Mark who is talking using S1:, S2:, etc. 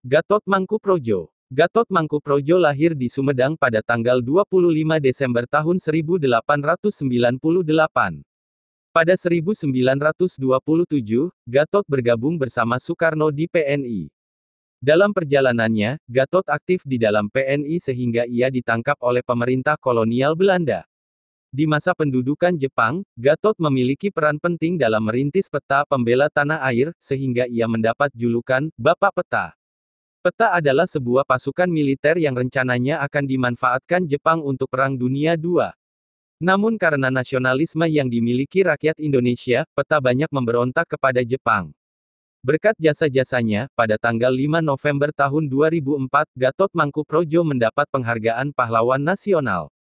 S1: Gatot Mangkoepradjo. Gatot Mangkoepradjo lahir di Sumedang pada tanggal 25 Desember tahun 1898. Pada 1927, Gatot bergabung bersama Soekarno di PNI. Dalam perjalanannya, Gatot aktif di dalam PNI sehingga ia ditangkap oleh pemerintah kolonial Belanda. Di masa pendudukan Jepang, Gatot memiliki peran penting dalam merintis peta pembela tanah air, sehingga ia mendapat julukan Bapak Peta. Peta adalah sebuah pasukan militer yang rencananya akan dimanfaatkan Jepang untuk Perang Dunia II. Namun karena nasionalisme yang dimiliki rakyat Indonesia, Peta banyak memberontak kepada Jepang. Berkat jasa-jasanya, pada tanggal 5 November tahun 2004, Gatot Mangkoepradjo mendapat penghargaan Pahlawan Nasional.